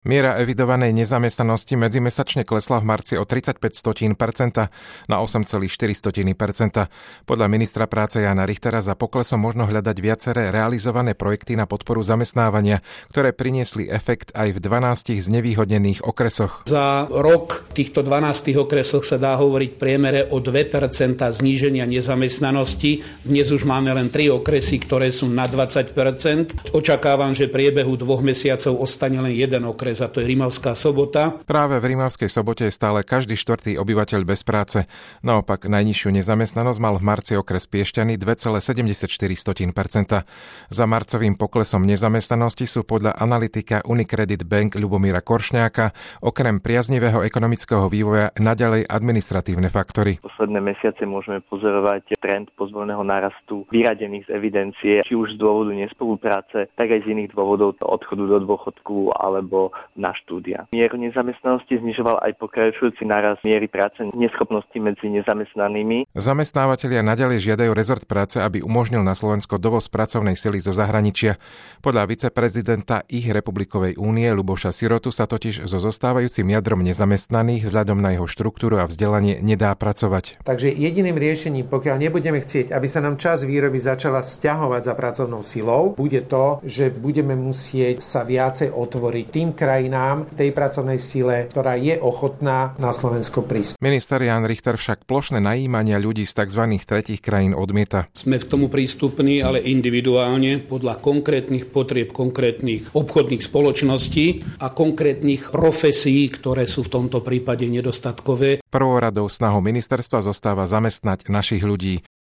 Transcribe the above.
Miera evidovanej nezamestnanosti medzimesačne klesla v marci o 0,35% na 8,4%. Podľa ministra práce Jána Richtera za poklesom možno hľadať viaceré realizované projekty na podporu zamestnávania, ktoré priniesli efekt aj v 12 znevýhodnených okresoch. Za rok v týchto 12 okresoch sa dá hovoriť priemere o 2% zníženia nezamestnanosti. Dnes už máme len 3 okresy, ktoré sú na 20%. Očakávam, že v priebehu 2 mesiacov ostane len jeden okres, a to je Rimavská Sobota. Práve v Rimavskej Sobote je stále každý štvrtý obyvateľ bez práce. Naopak najnižšiu nezamestnanosť mal v marci okres Piešťany 2,74%. Za marcovým poklesom nezamestnanosti sú podľa analytika Unicredit Bank Ľubomíra Koršňáka okrem priaznivého ekonomického vývoja naďalej administratívne faktory. Posledné mesiace môžeme pozorovať trend pozvolného nárastu vyradených z evidencie, či už z dôvodu nespolupráce, tak aj z iných dôvodov odchodu do dôchodku alebo na štúdia. Mieru nezamestnanosti znižoval aj pokračujúci nárast miery práce neschopnosti medzi nezamestnanými. Zamestnávatelia naďalej žiadajú rezort práce, aby umožnil na Slovensko dovoz pracovnej sily zo zahraničia. Podľa viceprezidenta ich republikovej únie Ľuboša Sirotu sa totiž so zostávajúcim jadrom nezamestnaných vzhľadom na jeho štruktúru a vzdelanie nedá pracovať. Takže jediným riešením, pokiaľ nebudeme chcieť, aby sa nám časť výroby začala sťahovať za pracovnou silou, bude to, že budeme musieť sa viacej otvoriť tým krajinám, tej pracovnej sile, ktorá je ochotná na Slovensko prísť. Minister Ján Richter však plošné najímania ľudí z tzv. Tretích krajín odmieta. Sme k tomu prístupní, ale individuálne, podľa konkrétnych potrieb konkrétnych obchodných spoločností a konkrétnych profesí, ktoré sú v tomto prípade nedostatkové. Prvoradou snahou ministerstva zostáva zamestnať našich ľudí.